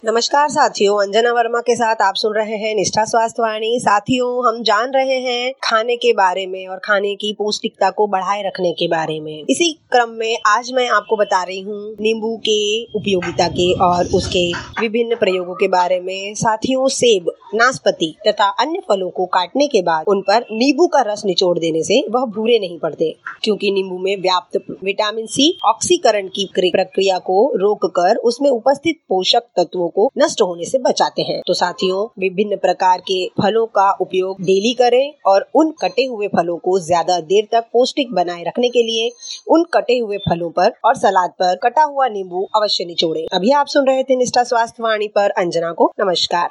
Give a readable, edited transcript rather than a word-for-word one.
नमस्कार साथियों, अंजना वर्मा के साथ आप सुन रहे हैं निष्ठा स्वास्थ्य वाणी। साथियों, हम जान रहे हैं खाने के बारे में और खाने की पौष्टिकता को बढ़ाए रखने के बारे में। इसी क्रम में आज मैं आपको बता रही हूँ नींबू के उपयोगिता के और उसके विभिन्न प्रयोगों के बारे में। साथियों, सेब, नाशपाती तथा अन्य फलों को काटने के बाद उन पर नींबू का रस निचोड़ देने से वह भूरे नहीं पड़ते, क्योंकि नींबू में व्याप्त विटामिन सी ऑक्सीकरण की प्रक्रिया को रोककर उसमें उपस्थित पोषक तत्वों को नष्ट होने से बचाते हैं। तो साथियों, विभिन्न प्रकार के फलों का उपयोग डेली करें और उन कटे हुए फलों को ज्यादा देर तक पौष्टिक बनाए रखने के लिए उन कटे हुए फलों पर और सलाद पर कटा हुआ नींबू अवश्य निचोड़ें। अभी आप सुन रहे थे निष्ठा स्वास्थ्य वाणी पर अंजना को। नमस्कार।